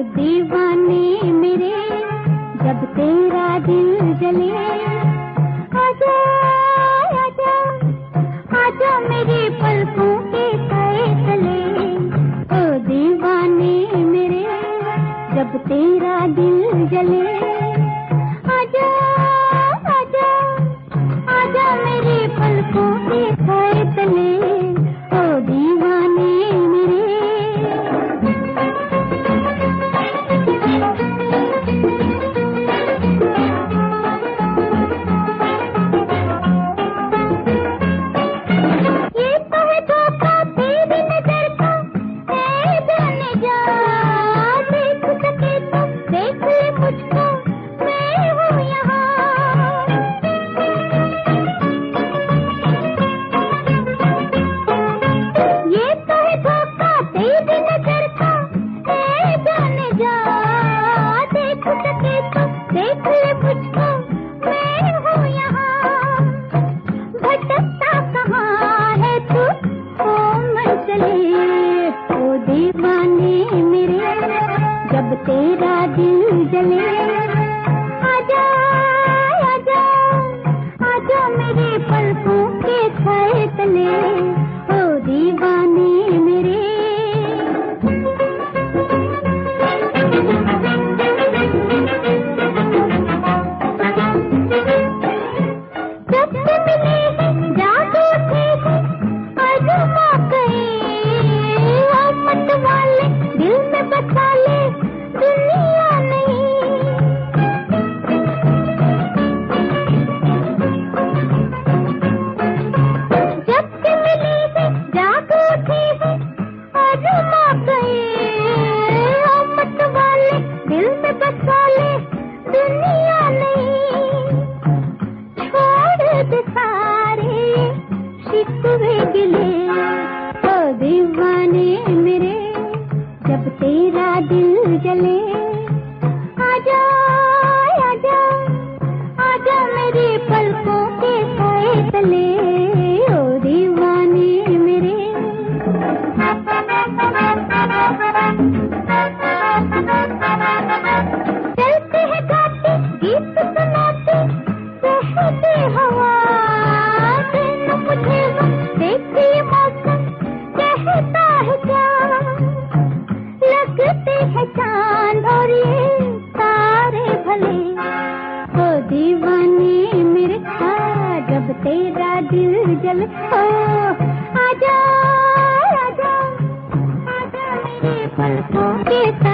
दीवाने मेरे जब तेरा दिल जले, आजा आजा आजा मेरी पलकों के साए तले। ओ दीवाने मेरे जब तेरा दिल जले, आजा आजा आजा मेरी पलकों के साए तले। ओ दीवाने मेरे तेरा दिल जले, आजा आजा आजा मेरे पलकों के साए तले। ओ दीवाने मेरे जब से मिले जादू थे अजमा गए, ओ मत वाले दिल में बसा ले दुनिया नहीं। जब से मिली है जागो थी है अजमा गए, ओ मत वाले दिल में बसा ले दुनिया नहीं। छोड़ दे सारे शिकवे गिले, ओ दीवाने मेरे जब तेरा दिल जले, आजा आजा आजा मेरी पलकों के साए तले। ओ दीवाने मेरे चलते हैं गाते गीत सुनाते बहते हवा, बिन मुझे देखती मौसम कहता है क्या। लगते हैं चांद और ये तारे भले, ओ दीवाने मेरे जब तेरा दिल जले। ओ आजा आजा आजा मेरे पलकों के